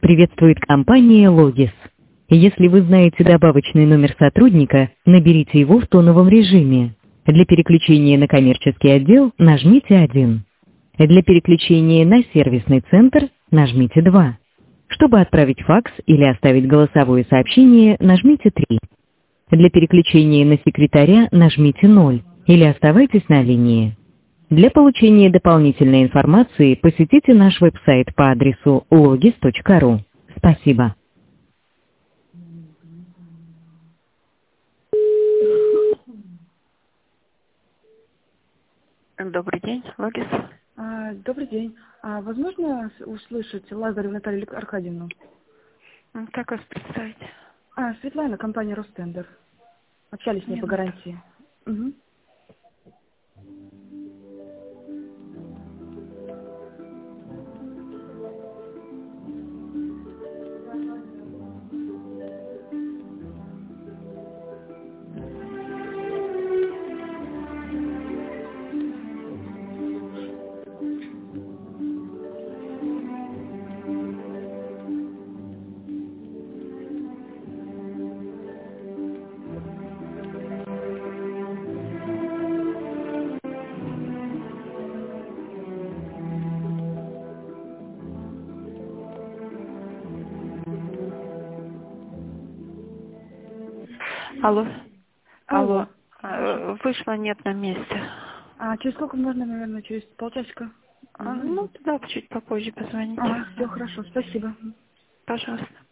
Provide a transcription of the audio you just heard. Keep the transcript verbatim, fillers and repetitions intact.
приветствует компания Logis. Если вы знаете добавочный номер сотрудника, наберите его в тоновом режиме. Для переключения на коммерческий отдел нажмите один. Для переключения на сервисный центр нажмите два. Чтобы отправить факс или оставить голосовое сообщение, нажмите три. Для переключения на секретаря нажмите ноль или оставайтесь на линии. Для получения дополнительной информации посетите наш веб-сайт по адресу logis точка ру. Спасибо. Добрый день, Логис. А, добрый день. А, возможно услышать Лазареву Наталью Аркадьевну? Как вас представить? А, Светлана, компания Ростендер. Общались с ней по гарантии. Угу. Алло. Алло. Алло. Вышла, нет на месте. А через сколько можно, наверное, через полчасика? А, ну, тогда чуть попозже позвоните. А, все хорошо, спасибо. Пожалуйста.